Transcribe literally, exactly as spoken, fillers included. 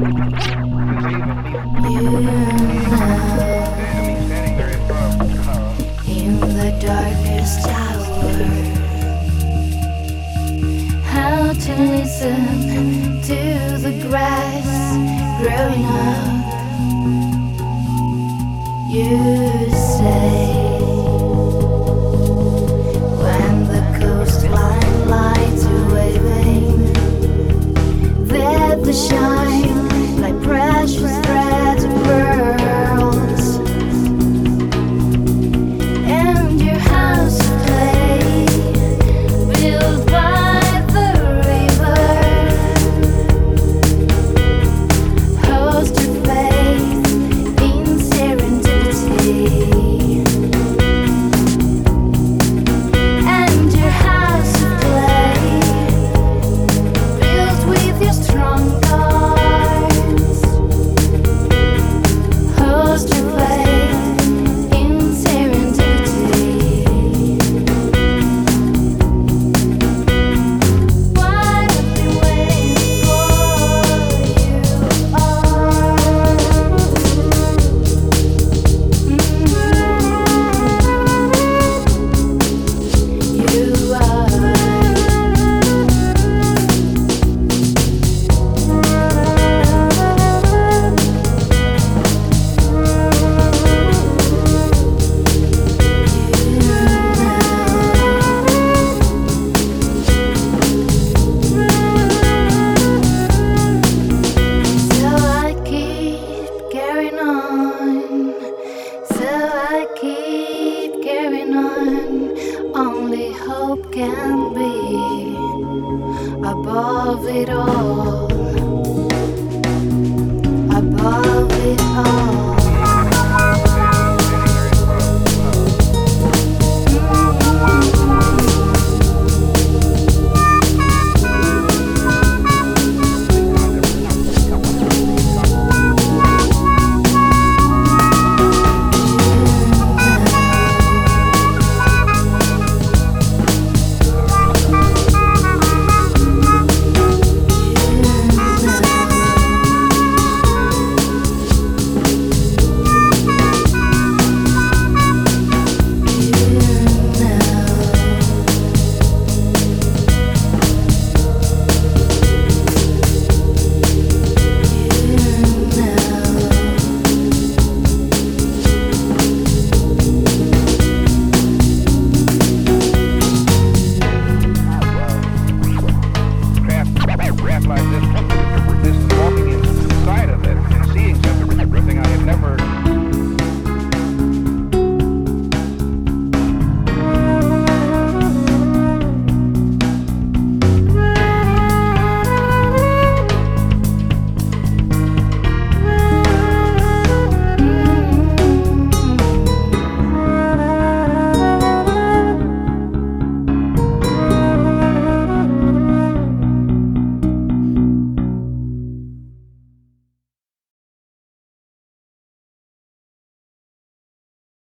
In the darkest hour, how to listen to the grass growing up. You say when the coastline lights are waving, that the shine like precious threads of pearls, and your house of clay built by the river holds your faith in serendipity. And your house of clay built with your strong cards holds your faith in serendipity. What I've been waiting for, you are. You are. So I keep carrying on. So I keep carrying on. Only hope can be above it all. Above